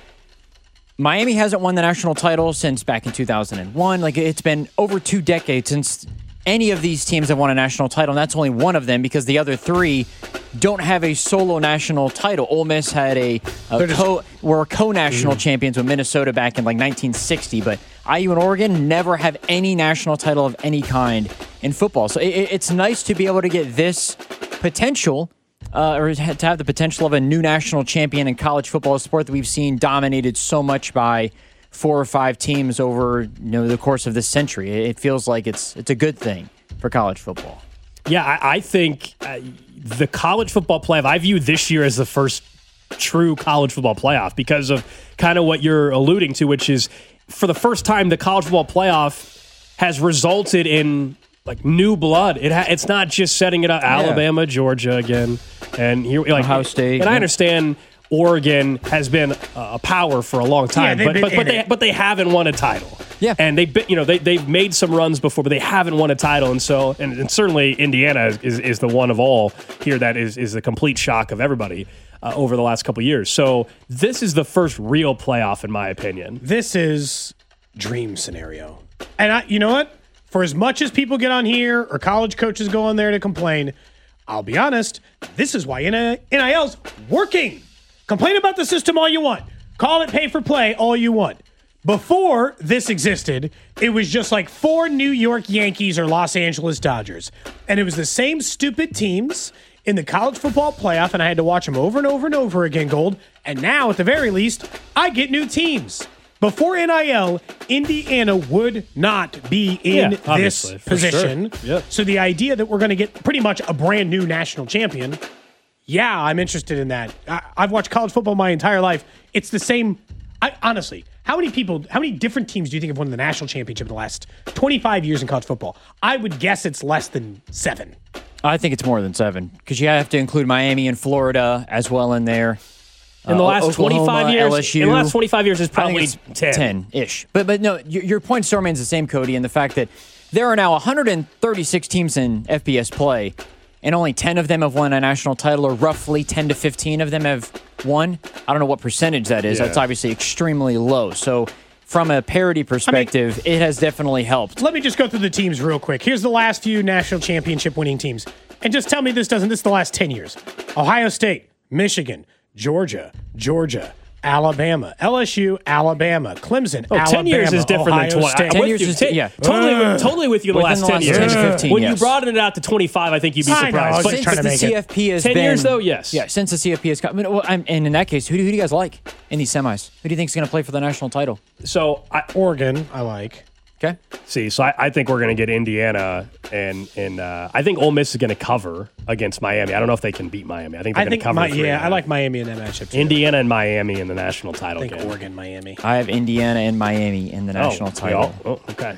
Miami hasn't won the national title since back in two thousand one. Like, it's been over two decades since any of these teams have won a national title, and that's only one of them because the other three don't have a solo national title. Ole Miss had a, a co, were co-national mm-hmm. champions with Minnesota back in like nineteen sixty, but I U and Oregon never have any national title of any kind in football. So it, it's nice to be able to get this potential, uh, or to have the potential of a new national champion in college football, a sport that we've seen dominated so much by four or five teams over, you know, the course of this century. It feels like it's it's a good thing for college football. Yeah, I, I think uh, the college football playoff, I view this year as the first true college football playoff because of kind of what you're alluding to, which is for the first time the college football playoff has resulted in like new blood. It ha- it's not just setting it up yeah. Alabama, Georgia again, and here like Ohio State. And yeah. I understand Oregon has been a power for a long time, yeah, but but, but they but they haven't won a title. Yeah, and they've been, you know, they they've made some runs before, but they haven't won a title, and so and, and certainly Indiana is, is is the one of all here that is is the complete shock of everybody uh, over the last couple of years. So this is the first real playoff, in my opinion. This is dream scenario, and I, you know what? For as much as people get on here or college coaches go on there to complain, I'll be honest. This is why N I L's working. Complain about the system all you want. Call it pay for play all you want. Before this existed, it was just like four New York Yankees or Los Angeles Dodgers. And it was the same stupid teams in the college football playoff, and I had to watch them over and over and over again, Gold. And now, at the very least, I get new teams. Before N I L, Indiana would not be in yeah, this position. Sure. Yep. So the idea that we're going to get pretty much a brand new national champion, yeah, I'm interested in that. I, I've watched college football my entire life. It's the same. I, honestly, how many people, how many different teams do you think have won the national championship in the last twenty-five years in college football? I would guess it's less than seven. I think it's more than seven because you have to include Miami and Florida as well in there. In the last Oklahoma, twenty-five years, L S U, in the last twenty-five years, it's probably ten. ten-ish. But but no, your, your point still remains the same, Cody, in the fact that there are now one hundred thirty-six teams in F B S play, and only ten of them have won a national title, or roughly ten to fifteen of them have won. I don't know what percentage that is. Yeah. That's obviously extremely low. So from a parity perspective, I mean, it has definitely helped. Let me just go through the teams real quick. Here's the last few national championship winning teams. And just tell me this doesn't, this is the last ten years. Ohio State, Michigan, Georgia, Georgia, Alabama, L S U, Alabama, Clemson, oh, Alabama, ten years is different Ohio than twenty. State. ten years you. is, ten, yeah. Totally, uh, totally with you the Within last the ten last years. ten to fifteen, when yes. you broadened it out to twenty-five, I think you'd be I know, I surprised. was But just trying to the make C it. F P has ten been, years, though, yes. Yeah, since the C F P has come. I mean, well, I'm, and in that case, who do, who do you guys like in these semis? Who do you think is going to play for the national title? So I, Oregon, I like. Okay. See, so I, I think we're going to get Indiana, and and uh, I think Ole Miss is going to cover against Miami. I don't know if they can beat Miami. I think they're I going think to cover. my, three yeah, I like Miami in that matchup. Too. Indiana and Miami in the national title I think game. Oregon, Miami. I have Indiana and Miami in the national oh, title. Oh, okay.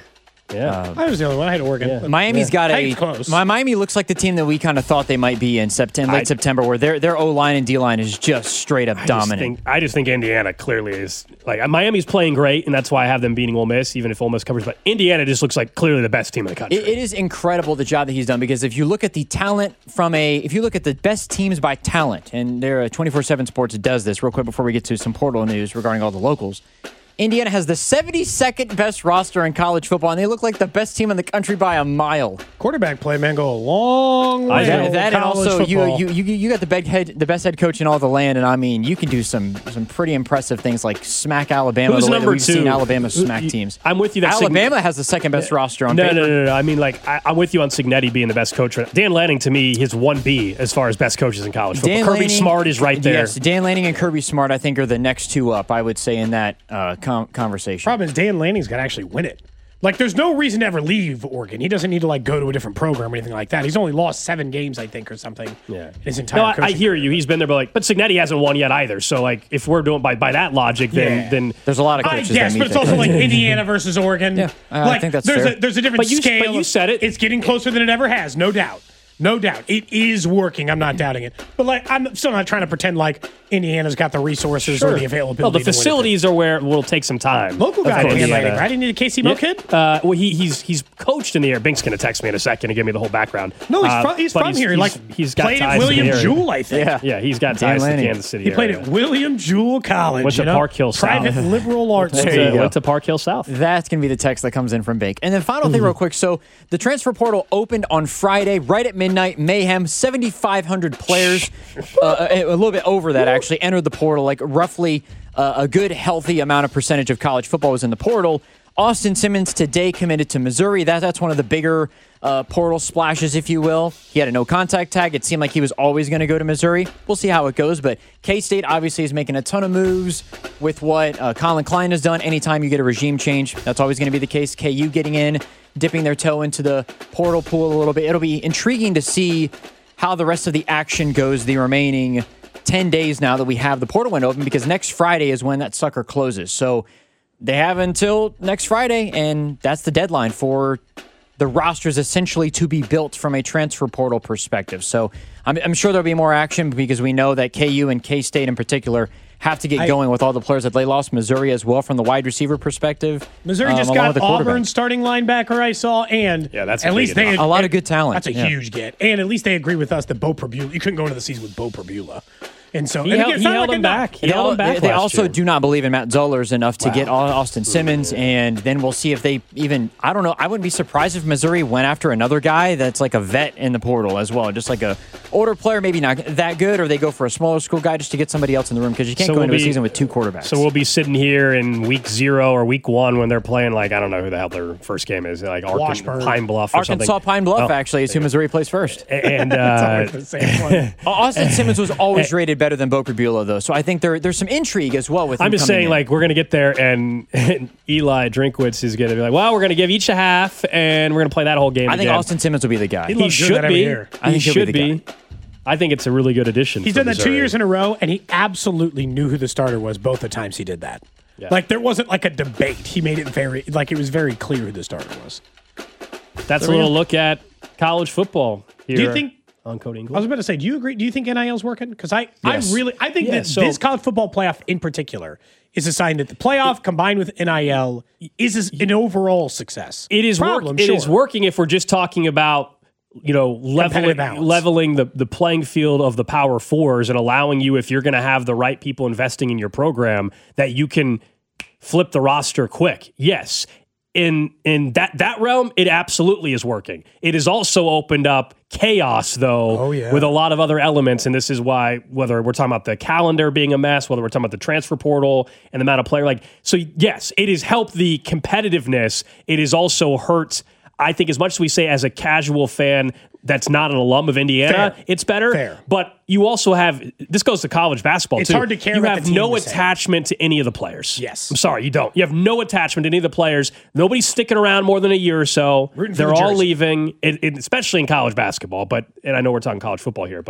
Yeah. I was the only one. I had Oregon. Yeah. Miami's got I a think close. my Miami looks like the team that we kind of thought they might be in September, late I- September, where their their O line and D line is just straight up I just dominant. think I just think Indiana clearly is like Miami's playing great, and that's why I have them beating Ole Miss, even if Ole Miss covers. But Indiana just looks like clearly the best team in the country. It, it is incredible the job that he's done, because if you look at the talent from a, if you look at the best teams by talent, and there are twenty-four seven Sports that does this real quick before we get to some portal news regarding all the locals. Indiana has the seventy-second best roster in college football, and they look like the best team in the country by a mile. Quarterback play, man, go a long way. I know. in That and college also you, football. you you you got the best head the best head coach in all the land, and I mean you can do some some pretty impressive things like smack Alabama Who's the way that number we've two? seen Alabama smack You- teams. I'm with you that Sign- Alabama has the second best roster on No, paper. no, no, no. I mean, like, I, I'm with you on Signetti being the best coach. Dan Lanning, to me, his one B as far as best coaches in college football. Dan Kirby Lanning- Smart is right there. Yes, Dan Lanning and Kirby Smart, I think, are the next two up, I would say, in that uh, com- conversation. Problem is Dan Lanning's got to actually win it. Like, there's no reason to ever leave Oregon. He doesn't need to like go to a different program or anything like that. He's only lost seven games, I think, or something. Yeah. in his entire. No, I, I coaching hear career. you. He's been there, but like, but Signetti hasn't won yet either. So like, if we're doing by by that logic, then Yeah. then There's a lot of I coaches guess, that meet but it's that also like criteria. Indiana versus Oregon. Yeah, I like, think that's there's fair. a there's a different But you- scale. but you of- said it. It's getting closer than it ever has, no doubt. No doubt. It is working. I'm not doubting it. But like I'm still not trying to pretend like Indiana's got the resources or the availability. Well, the to win it. facilities are where it will take some time. Local guy, Of course. Dan Yeah. Lanning, right? Didn't need a K C Mo kid? Uh, well, he, he's he's coached in the air. Bink's going to text me in a second to give me the whole background. No, he's Uh, from, he's but from here. He's, like he's got played ties at to William the area. Jewell, I think. Yeah. Yeah, he's got Dan ties to Lanning. Kansas City. He played area. at William Jewell College. Went to you know? Park Hill South. Private liberal arts There school. you Uh, go. went to Park Hill South. That's going to be the text that comes in from Bake. And then final thing real quick. So the transfer portal opened on Friday, right at midnight. Mayhem, seventy-five hundred players, uh, a, a little bit over that actually, entered the portal. Like roughly uh, a good, healthy amount of percentage of college football was in the portal. Austin Simmons today committed to Missouri. That, that's one of the bigger uh, portal splashes, if you will. He had a no-contact tag. It seemed like he was always going to go to Missouri. We'll see how it goes. But K-State obviously is making a ton of moves with what uh, Colin Klein has done. Anytime you get a regime change, that's always going to be the case. K U getting in, dipping their toe into the portal pool a little bit. It'll be intriguing to see how the rest of the action goes the remaining ten days now that we have the portal window open, because next Friday is when that sucker closes. So they have until next Friday, and that's the deadline for the rosters essentially to be built from a transfer portal perspective. So I'm, I'm sure there'll be more action, because we know that K U and K-State in particular have to get I- going with all the players that they lost. Missouri as well from the wide receiver perspective. Missouri um, just along with got the quarterback. Auburn starting linebacker I saw, and Yeah, that's a at big least they addition. A lot of good talent. That's a Yeah. huge get, and at least they agree with us that Bo Perbula. You couldn't go into the season with Bo Perbula, and so He and held, again, he sounded held like a him knock. back. He They, held al- him back they- they last also year. do not believe in Matt Zollers enough to Wow. get Au- Austin Simmons, and then we'll see if they even. I don't know. I wouldn't be surprised if Missouri went after another guy that's like a vet in the portal as well, just like a older player, maybe not that good, or they go for a smaller school guy just to get somebody else in the room, because you can't So go we'll into be- a season with two quarterbacks. So we'll be sitting here in week zero or week one when they're playing, like, I don't know who the hell their first game is, like Arkan, Washburn. Pine Bluff or Arkansas something. Pine Bluff Oh, actually is who Missouri plays first. And It's uh, always the same one. Austin Simmons was always rated better than Bo Perbula, though, so I think there there's some intrigue as well with him I'm just coming saying, in. like, we're going to get there, and, and Eli Drinkwitz is going to be like, well, we're going to give each a half, and we're going to play that whole game I think again. Austin Simmons will be the guy. He He loves doing should that every be. year. I He think he'll be should the be. guy. I think it's a really good addition. He's for done that two Missouri. years in a row, and he absolutely knew who the starter was both the times he did that. Yeah. Like there wasn't like a debate. He made it very like it was very clear who the starter was. That's There a we little go. look at college football here. Do you think? on Cody I was English? about to say, do you agree? Do you think N I L is working? Because I, Yes. I really, I think Yeah, that so- this college football playoff in particular is a sign that the playoff combined with N I L is an overall success. It is Problem, work, It is sure. working if we're just talking about, you know, leveling, Competitive balance. leveling the, the playing field of the Power Fours and allowing you, if you're going to have the right people investing in your program, that you can flip the roster quick. Yes. In in that that realm, it absolutely is working. It has also opened up chaos, though, Oh, yeah. with a lot of other elements. And this is why, whether we're talking about the calendar being a mess, whether we're talking about the transfer portal and the amount of player, like, so yes, it has helped the competitiveness. It has also hurt, I think, as much as we say as a casual fan that's not an alum of Indiana, Fair. it's better. Fair. But you also have, this goes to college basketball, It's too. hard to care You about have the team no the same. attachment to any of the players. Yes. I'm sorry, you don't. You have no attachment to any of the players. Nobody's sticking around more than a year or so. Rooting for They're the all jersey. leaving, it, it, especially in college basketball. But and I know we're talking college football here, but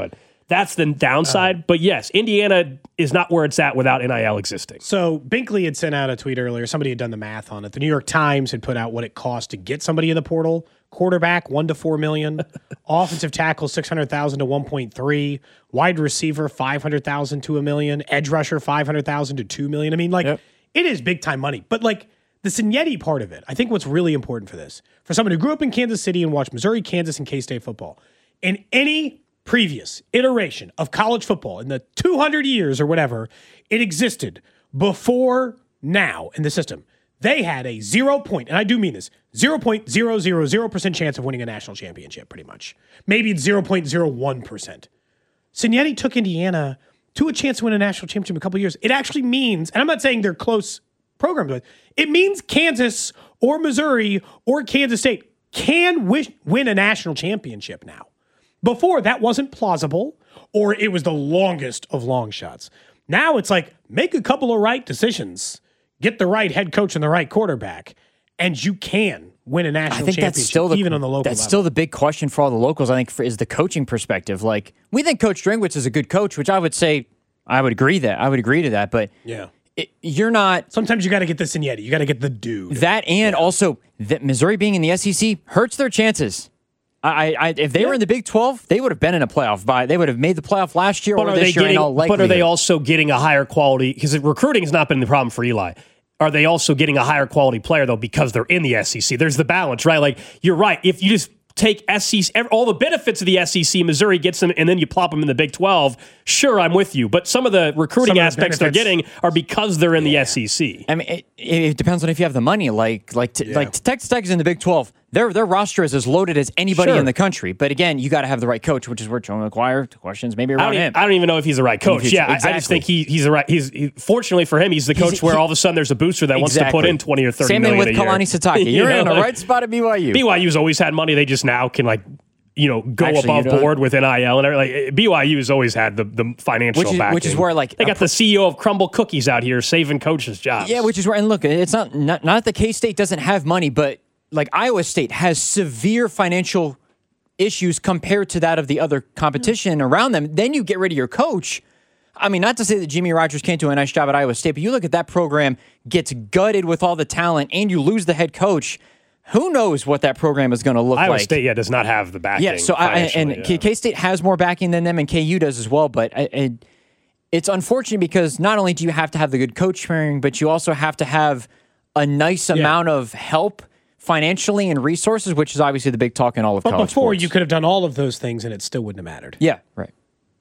That's the downside. Uh, but yes, Indiana is not where it's at without N I L existing. So Binkley had sent out a tweet earlier. Somebody had done the math on it. The New York Times had put out what it cost to get somebody in the portal. Quarterback, one to four million. Offensive tackle, six hundred thousand to one point three. Wide receiver, five hundred thousand to a million. Edge rusher, five hundred thousand to two million. I mean, like, yep. It is big time money. But like the Cignetti part of it, I think what's really important for this, for someone who grew up in Kansas City and watched Missouri, Kansas, and K-State football, in any previous iteration of college football in the two hundred years or whatever it existed before now in the system, they had a zero point, and I do mean this, zero point zero zero zero percent chance of winning a national championship, pretty much. Maybe it's zero point zero one percent. Cignetti took Indiana to a chance to win a national championship in a couple of years. It actually means, and I'm not saying they're close programs, but it means Kansas or Missouri or Kansas State can wish, win a national championship now. Before, that wasn't plausible, or it was the longest of long shots. Now it's like, make a couple of right decisions, get the right head coach and the right quarterback, and you can win a national I think championship, that's still the, even on the local That's level. still the big question for all the locals, I think, for, is the coaching perspective. Like, we think Coach Drinkwitz is a good coach, which I would say, I would agree that. I would agree to that, but yeah. it, you're not... Sometimes you got to get the Cignetti. You got to get the dude. That and yeah. also, that Missouri being in the S E C hurts their chances. I, I, if they yeah. were in the Big twelve, they would have been in a playoff. By they would have made the playoff last year but or are this they year. getting, in all but are they likelihood. also getting a higher quality? Because recruiting has not been the problem for Eli. Are they also getting a higher quality player though because they're in the S E C? There's the balance, right? Like you're right. If you just take S E C, all the benefits of the S E C, Missouri gets them, and then you plop them in the Big twelve. Sure, I'm with you. But some of the recruiting of aspects the they're getting are because they're in yeah. the S E C. I mean, it, it depends on if you have the money. Like, like, t- yeah. like Texas Tech is in the Big twelve. Their their roster is as loaded as anybody sure. in the country. But again, you got to have the right coach, which is where Joe McGuire. Questions maybe around I him. I don't even know if he's the right coach. Yeah, exactly. I, I just think he he's the right. He's he, fortunately for him, he's the coach he's, where he, all of a sudden there's a booster that exactly. wants to put in twenty or thirty Same million thing with Kalani Sitake. You're you know, in the like, right spot at B Y U. B Y U's always had money. They just now can like. You know, go Actually, above board with N I L and everything. Like B Y U has always had the, the financial which is, backing. Which is where, like, they got the C E O of Crumble Cookies out here saving coaches' jobs. Yeah, which is where, and look, it's not not, not that K-State doesn't have money, but like Iowa State has severe financial issues compared to that of the other competition mm. around them. Then you get rid of your coach. I mean, not to say that Jimmy Rogers can't do a nice job at Iowa State, but you look at that program, gets gutted with all the talent, and you lose the head coach. Who knows what that program is going to look Iowa like? Iowa State, yeah, does not have the backing. Yeah, so I, and yeah. K-State has more backing than them, and K U does as well. But I, I, it's unfortunate because not only do you have to have the good coach pairing, but you also have to have a nice yeah. amount of help financially and resources, which is obviously the big talk in all of but college before, sports. you could have done all of those things, and it still wouldn't have mattered. Yeah, right.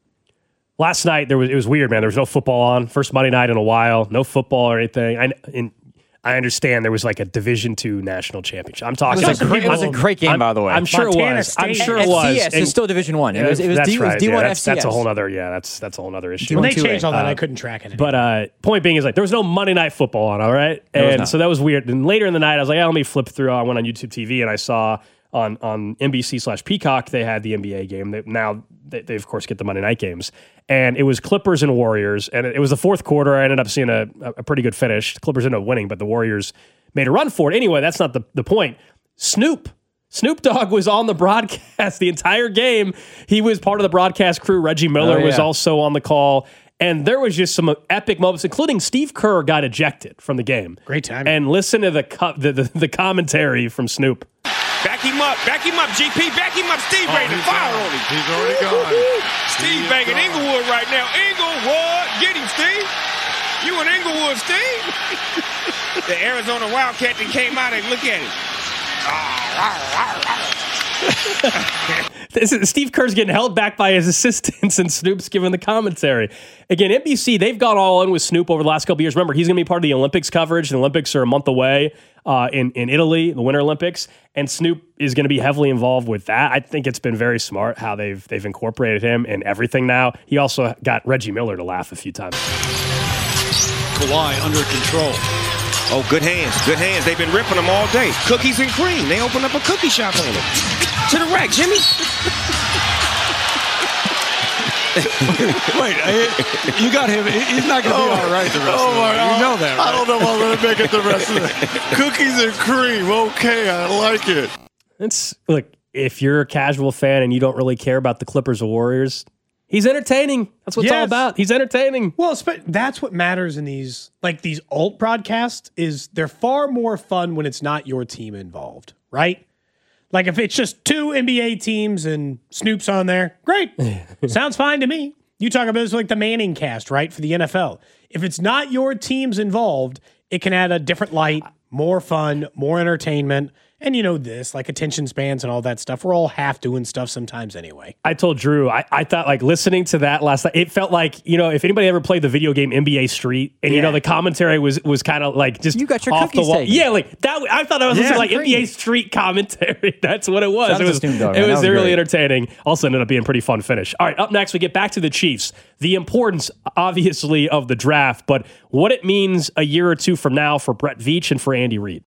Last night, there was it was weird, man. There was no football on. First Monday night in a while. No football or anything. I, in, I understand there was like a Division two national championship. I'm talking. It was, a great, it was a great game, I'm, by the way. I'm sure Montana it was. State. I'm sure F- it was. F C S is still Division One. It was. It was, that's D, it was right. D one yeah, F that's, C S. that's a whole other. Yeah, that's that's a whole other issue. When they changed all that, uh, I couldn't track it. But uh, point being is like there was no Monday night football on. All right, and so that was weird. And later in the night, I was like, oh, let me flip through. I went on YouTube T V and I saw on on N B C slash Peacock they had the N B A game. They, now they, they of course get the Monday night games. And it was Clippers and Warriors, and it was the fourth quarter. I ended up seeing a, a pretty good finish. The Clippers ended up winning, but the Warriors made a run for it. Anyway, that's not the, the point. Snoop. Snoop Dogg was on the broadcast the entire game. He was part of the broadcast crew. Reggie Miller oh, yeah. was also on the call. And there was just some epic moments, including Steve Kerr got ejected from the game. Great time. And listen to the, co- the, the, the commentary from Snoop. Back him up. Back him up, G P. Back him up. Steve oh, ready to fire on him. He's already gone. Steve banging Inglewood right now. Inglewood. Get him, Steve. You in Inglewood, Steve. The Arizona Wildcat that came out and look at him. This is, Steve Kerr's getting held back by his assistants, and Snoop's giving the commentary. Again, N B C, they've gone all in with Snoop over the last couple of years. Remember, he's going to be part of the Olympics coverage. The Olympics are a month away uh, in, in Italy, the Winter Olympics, and Snoop is going to be heavily involved with that. I think it's been very smart how they've they've incorporated him in everything now. He also got Reggie Miller to laugh a few times. Kawhi under control. Oh, good hands, good hands. They've been ripping them all day. Cookies and cream. They opened up a cookie shop on them. To the rack, Jimmy. Wait, you got him. He's not going to be oh, all right the rest oh of the way. You know that, right? I don't know if I'm going to make it the rest of the day. Cookies and cream. Okay, I like it. It's look, if you're a casual fan and you don't really care about the Clippers or Warriors, He's entertaining. That's what it's all Yes. about. He's entertaining. Well, sp- that's what matters in these, like these alt broadcasts, is they're far more fun when it's not your team involved, right? Like if it's just two N B A teams and Snoop's on there, great. Sounds fine to me. You talk about this like the Manning cast, right, for the N F L. If it's not your teams involved, it can add a different light, more fun, more entertainment. And you know this, like attention spans and all that stuff. We're all half doing stuff sometimes anyway. I told Drew, I, I thought like listening to that last night, it felt like, you know, if anybody ever played the video game N B A Street and, you Yeah. know, the commentary was was kind of like just You got your off the cookies wall. taken. Yeah, like that. I thought I was Yeah, listening to like N B A great. Street commentary. That's what it was. Shout out It to was, Snoop Dogg, it man. was That was really great. entertaining. Also ended up being a pretty fun finish. All right, up next, we get back to the Chiefs. The importance, obviously, of the draft, but what it means a year or two from now for Brett Veach and for Andy Reid.